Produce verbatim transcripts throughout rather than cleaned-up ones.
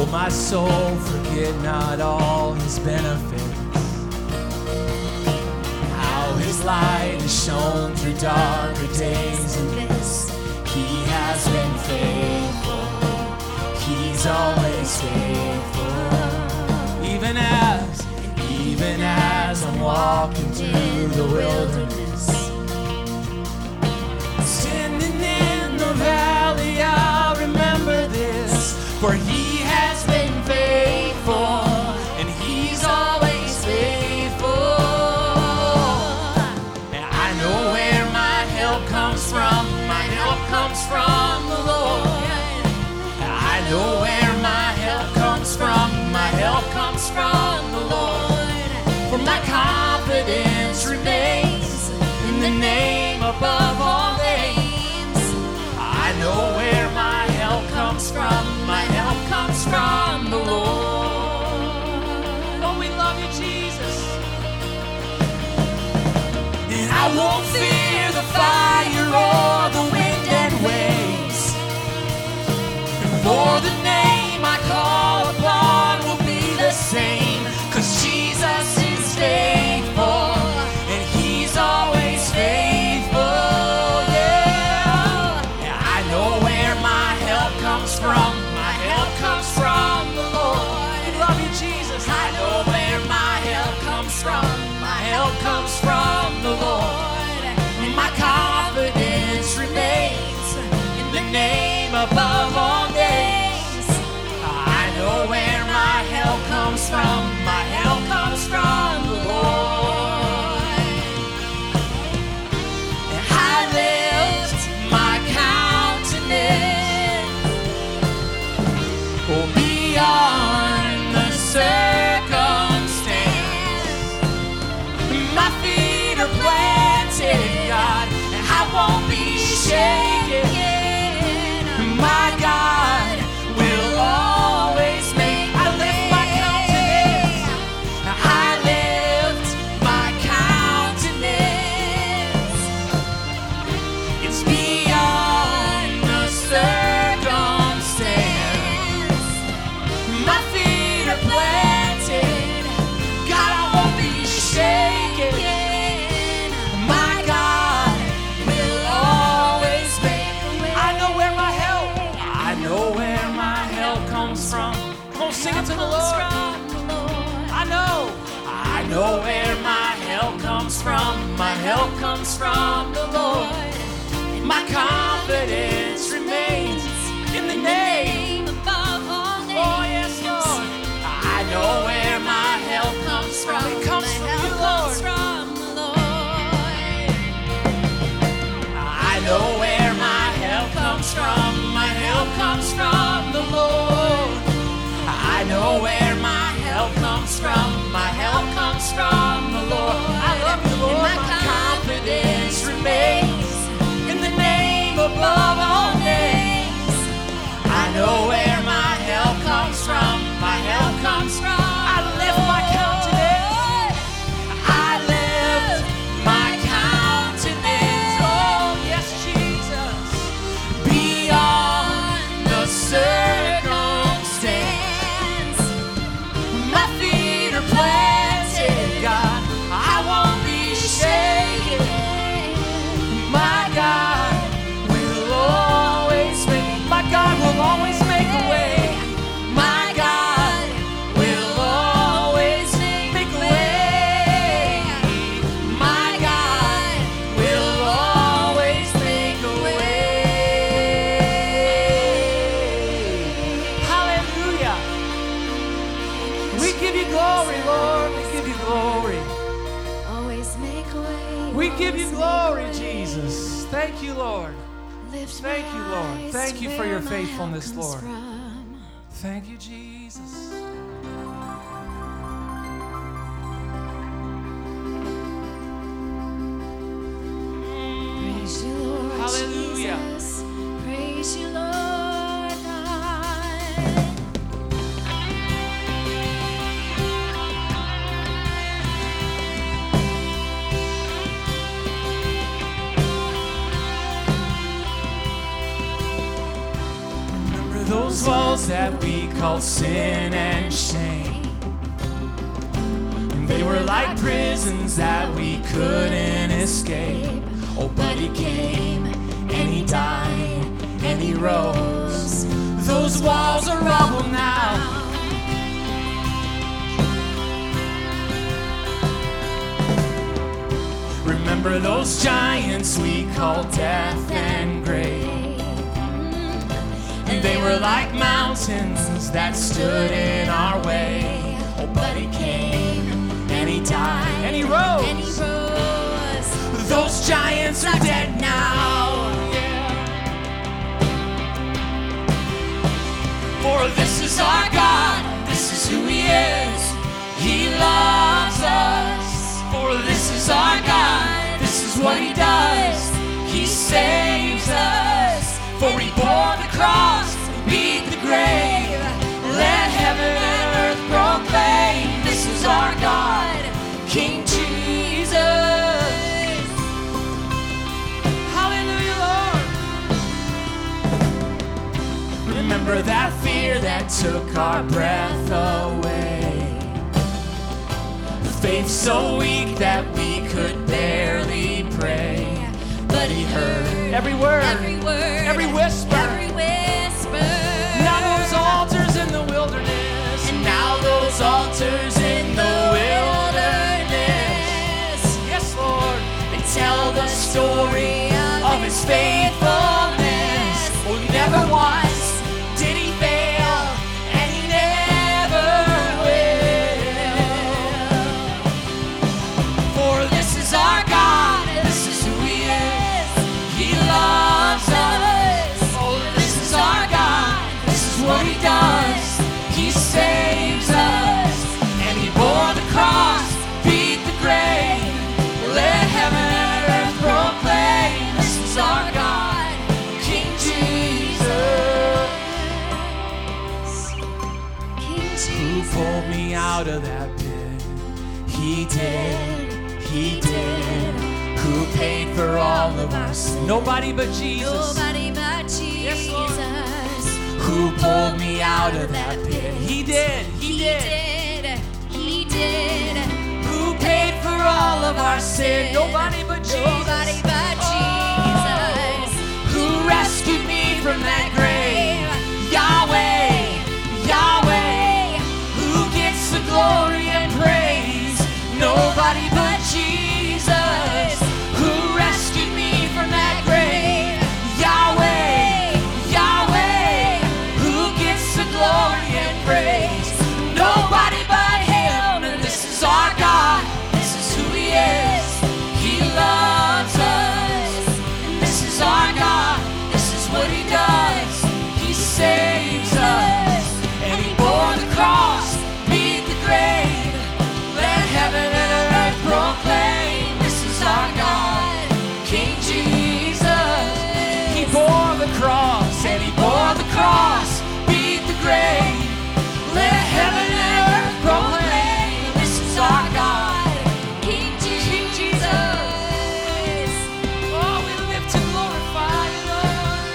my soul, forget not all his benefits. How his light has shone through darker days and this. He has been faithful. He's always faithful. Even as, even as I'm walking through the wilderness, standing in the valley, I'll remember this. For he has been faithful, and he's always faithful. And I know where my help comes from. My help comes from the Lord. I know where my help comes from. My help comes from the Lord. For my confidence remains in the name above all names. I know where my help comes from. My help comes from the Lord. Oh, we love you, Jesus. And I won't fear the fire or the wind and waves. For the name I call upon will be the same. 'Cause Jesus is faithful, and he's always faithful, yeah. And I know where my help comes from. My help comes from the Lord. We love you, Jesus. I know where my help comes from. My help comes from the Lord. And my confidence remains in the name above all names. I know where my help comes from. My help comes from the Lord. And I lift my countenance oh, beyond the circumstance. My feet are planted, God, and I won't be shaken. My God will always make. I lift my countenance. I lift my countenance. It's beyond the circumstance. My feet are planted. God, I won't be shaken. My God will always make. I know where my help. I know where my help comes from. Come on, sing it to the Lord. I know. I know where my help comes from. My help comes from the Lord. My confidence remains in the name above all names. Oh, yes, Lord. I know where my help comes from. It comes from you, Lord. I know where my help comes from. My help comes from the Lord. I know where my help comes from. My help comes from the Lord. I love you, Lord. And my confidence remains in the name above all names. I know where my help comes from. My help comes from. I lift my countenance. I lift my countenance. Oh, yes, Jesus. Beyond the circumstance. My feet are planted, God. I won't be shaken. My God will always make. My God will always make a way. My God will always make a way. My God will always make a way. Hallelujah. We give you glory, Lord. We give you glory. Always make a way. We give you Always glory, make a way. Jesus. Thank you, Lord. Lift Thank my you, Lord. eyes Thank you for where your my faithfulness, help comes Lord. from. Thank you, Jesus. Praise you, Lord Hallelujah. Jesus. Praise you, Lord God. Remember those walls that we call sin and shame. And they were like prisons that we couldn't escape. Oh, but he came and he died and he rose. Those walls are rubble now. Remember those giants we called death and grave. And they were like mountains that stood in our way. Oh, but he came and he died and he rose. And he rose. Those giants are dead now. Yeah. For this is our God, this is who he is. He loves us. For this is our God, this is what he does. He saves us. For he bore the cross, beat the grave. Let heaven and earth proclaim, this is our God, King Jesus. Hallelujah, Lord. Remember that fear that took our breath away. Faith so weak that we could barely pray. But he heard every word, Every word. every whisper. Every whisper. Now those altars in the wilderness. And now those altars in the wilderness. Yes, Lord. They tell the story of his faithfulness. Oh, never once did he fail, and he never will. For this is our God, this is who he is. He loves us. Oh, this is our God, this is what he does. He saves us, and he bore the cross, beat the grave. Let heaven and earth proclaim, this is our God, King Jesus. King Who Jesus. pulled me out of that pit? He did, he did. Who paid for all of our sin? Nobody but Jesus. Nobody but Jesus. Lord. Who pulled me out of that pit? He did, he, He did. did. He did. Who paid for all of our sin? Nobody but Jesus. Nobody but Jesus. Who rescued me from that grave? Yahweh, Yahweh. Who gets the glory and praise? Nobody but Jesus. Who rescued me from that grave? Yahweh, Yahweh. Who gets the glory and praise? Nobody but him. And this is our God, this is who he is. He loves us. And this is our God, this is what he does. He saves us. And he bore the cross, beat the grave. Let heaven and earth proclaim, this is our God, King Jesus. He bore the cross, and he bore the cross, beat the grave. Let heaven and earth proclaim, this is our God, King King Jesus. Oh, we live to glorify you, Lord.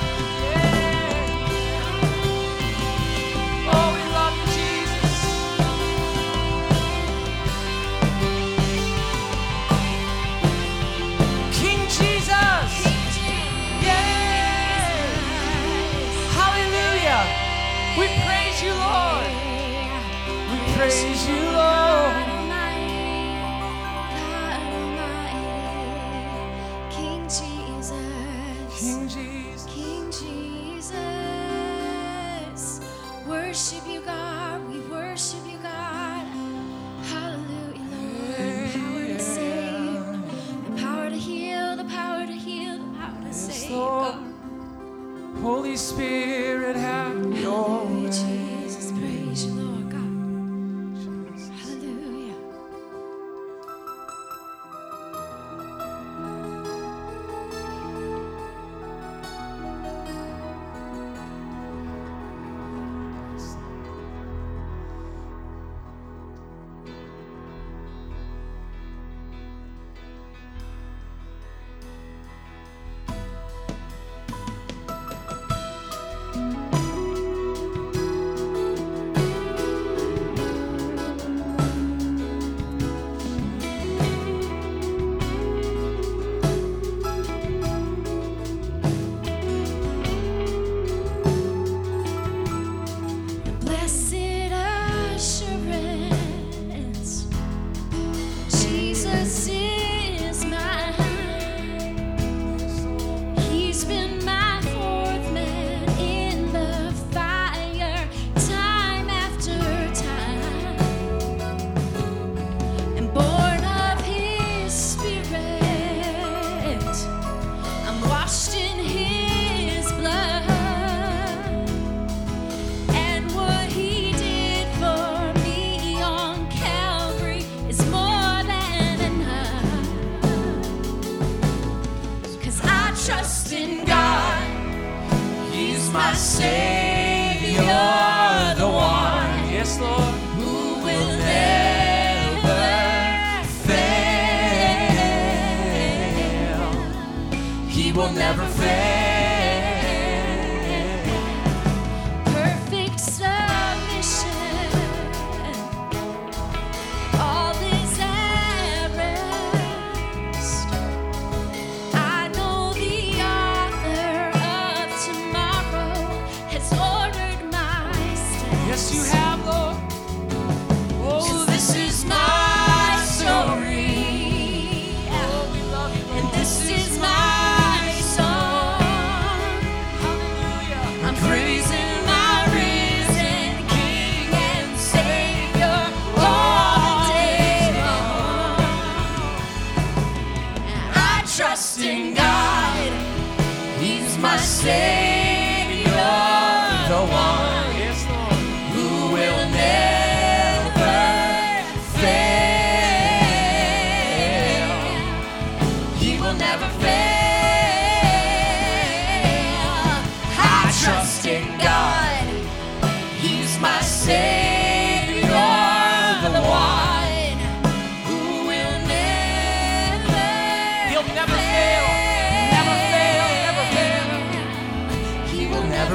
Yeah. Oh, we love you, Jesus. King Jesus. Yeah. Hallelujah. We praise you, Lord. We praise you, Lord. God Almighty, King Jesus. King Jesus. King Jesus. Worship you, God. We worship you, God. Hallelujah, Lord. The power to save, the power to heal, the power to heal, the power to Yes, save, Lord. God. Holy Spirit, have your Hallelujah, way. Jesus. Praise you, Lord God. Hallelujah. Savior, the one, yes, Lord, who will never fail. He will never fail. Perfect submission, all is at rest. I know the author of tomorrow has ordered my steps. Yes, you have, Lord. Oh, So this is my story, oh, we love you, Lord. and this is my song. Hallelujah. I'm praising my risen King and Savior all the day long. And I trust in God, He's my Savior, the one Yes, Lord. who will never fail. He will never fail. I trust in God. He's my Savior, the one who will never He'll never fail. Never fail. Never fail. He will never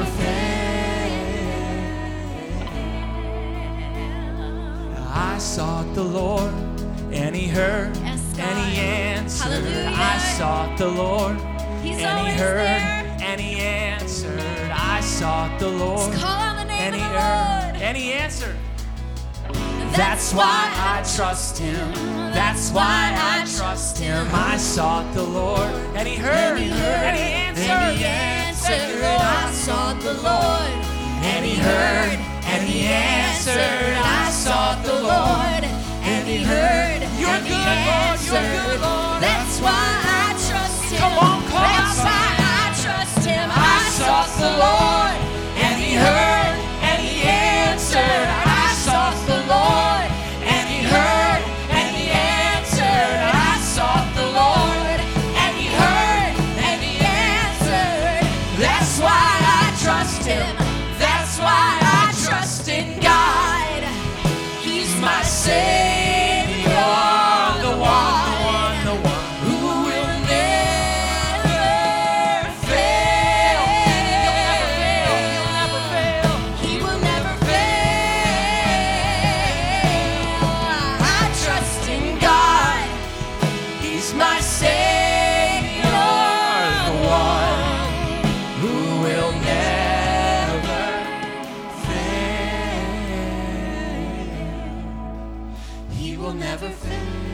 fail. I sought the Lord, and He heard, Yes, and He God. answered. Hallelujah. I sought the Lord, He's and He always heard, there. and He answered. I sought the Lord, Let's call on the name and of He the heard, Lord. and He answered. That's why I trust Him. That's why I trust Him. I sought the Lord, and He heard, And He heard, and He answered. and He answered. Thank you, Lord. I sought the Lord, And He heard, and He answered. I sought the Lord, and He heard. You're and He good, Lord. You're answered. good, Lord. That's why I trust Him. Come on, call That's out. why I trust Him. I sought the Lord, and He heard, and He answered. I sought the Lord, and He heard, and He answered. I sought the Lord, and He heard, and He answered. That's why I trust Him. That's why I trust in God. He's my Savior, the one, the one, the one who will never fail. He'll never fail. He will never fail. I trust in God. He's my Savior, the one who will never fail. He will never fail.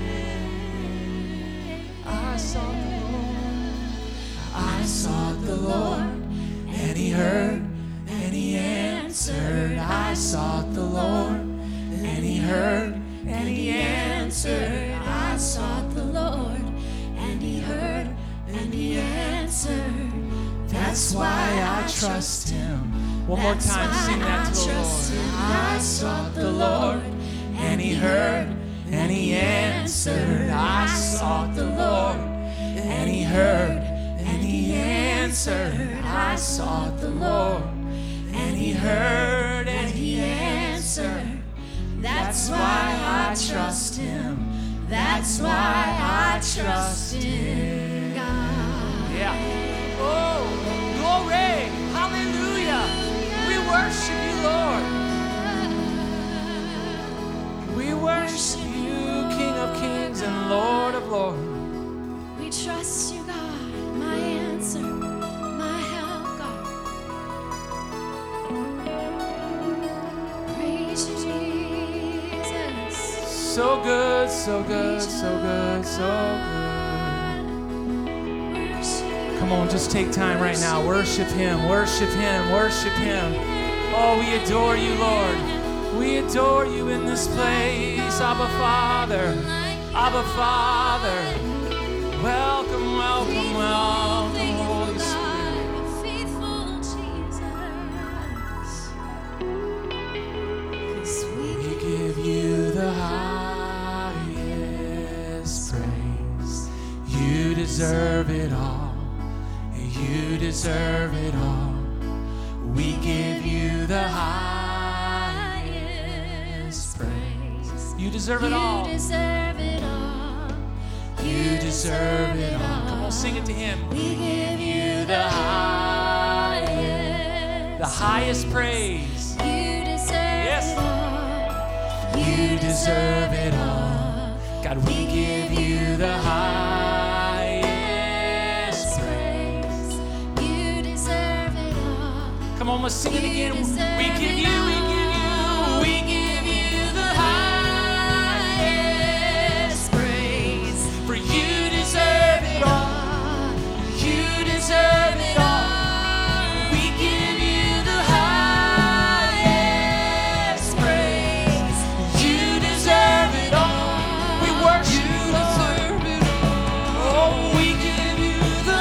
I sought the Lord. I sought the Lord, and He heard, and He answered. I sought the Lord, and He heard, and He answered. I sought the Lord, and He heard, and He answered. That's why I trust Him. One more That's time, why sing that I to the trust Lord. Him. I sought the Lord, and He heard, and He answered. I sought the Lord, and He heard, and He answered. I sought the Lord, and He heard, and He answered. That's why I trust Him. That's why I trust Him. God. Yeah. Oh, glory. Hallelujah. We worship you, Lord. We worship you, King of kings and Lord of lords. We trust you, God, my answer, my help, God. Praise you, Jesus. So good, so good, so good, so good. Worship. Come on, just take time right now. Worship Him, worship Him, worship Him. Oh, we adore you, Lord. We adore you in this place, Abba Father. Abba Father. Welcome, welcome, welcome, Holy Spirit. Faithful Jesus. We give you the highest praise. You deserve it all. You deserve it all. We give you the highest praise. You deserve it all. You deserve it all. You deserve it all. Come on, sing it to him. We give you the highest. The highest praise. You deserve Yes. it all. You deserve it all. God, we give you the highest praise. You deserve it all. Come on, let's sing it You again. deserve We give it you, we all. give you, we give you the highest praise. For you deserve it all. You deserve it all. We give you the highest praise. You deserve it all. We worship you, Lord. Oh, we give you the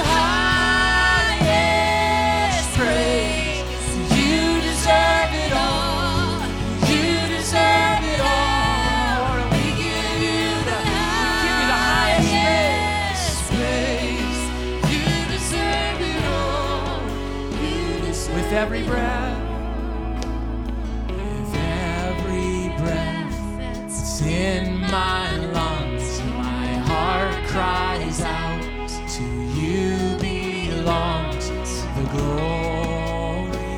highest praise. You deserve it all. You deserve it all. We give you the, we give you the highest praise. You deserve it all. You deserve With every breath, with every breath that's in my lungs, my heart cries out, to you belongs the glory.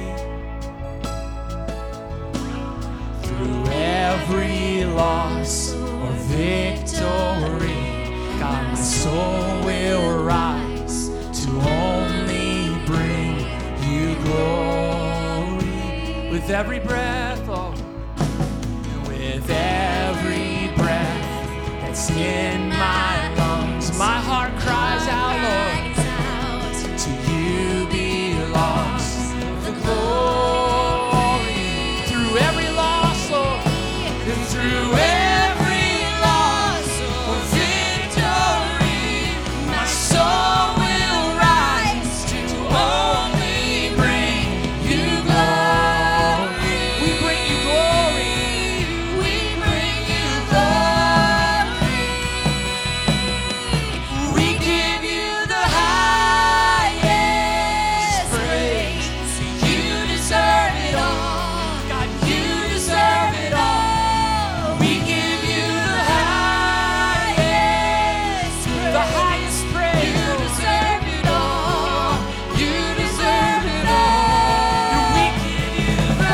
Through every loss or victory, God, my soul will rise to only bring you glory. With every breath, oh, with every breath that's in my lungs, my heart cries out, Lord, to you belongs the glory. Through every loss, Lord, and through every loss or victory, my soul will rise to only bring you glory. We bring you glory. We bring you glory. We give you the highest praise. You deserve it all. God, you deserve it all. We give you the highest praise. The highest praise. You deserve it all. You deserve it all. And we give you the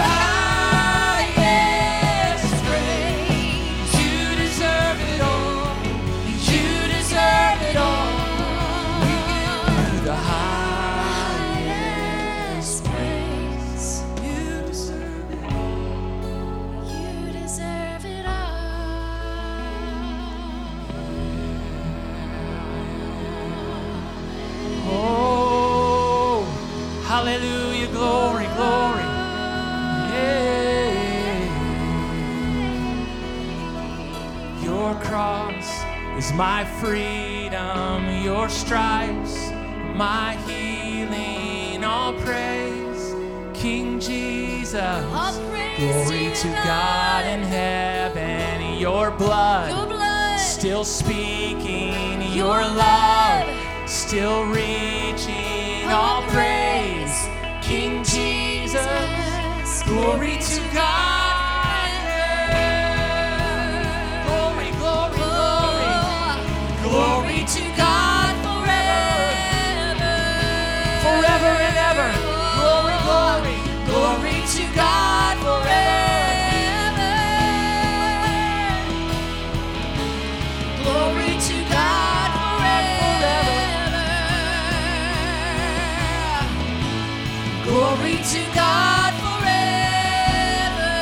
highest praise. You deserve it all. You deserve it all. We give you the highest praise. You deserve it all. You deserve it Oh, hallelujah, glory, glory. Yeah. Your cross is my freedom, your stripes, my healing, all praise, King Jesus. All praise Glory to God in heaven, your blood. Your blood. Still speaking, your love, still reaching, all praise, King Jesus. Glory to God. Glory, glory, glory. Glory to God forever. Forever and ever. Glory, glory. Glory to God forever. Glory to God forever. Glory to God forever.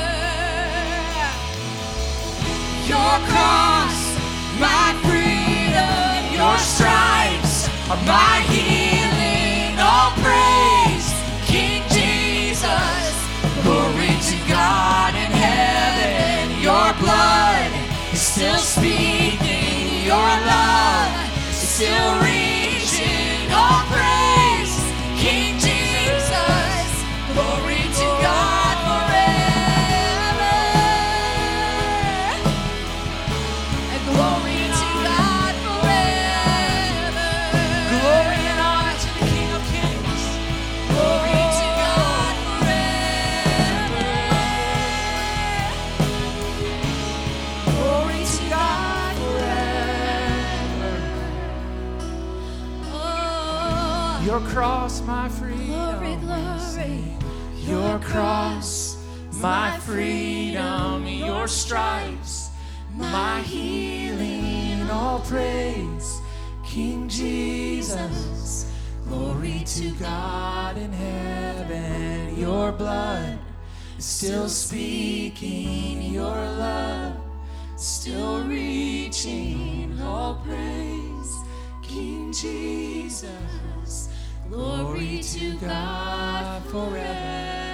Your cross, my freedom, your stripes are my healing, all praise, King Jesus. Glory to God in heaven, your blood is still speaking, your love is still reaching, all praise, King Jesus. Glory to God forever. And glory to God forever. Glory and honor to the King of Kings. Glory to God forever. Your cross, my freedom. Glory, glory. Your cross, my freedom. Your stripes, my healing. All praise, King Jesus. Glory to God in heaven. Your blood is still speaking. Your love still reaching. All praise, King Jesus. Glory to God forever.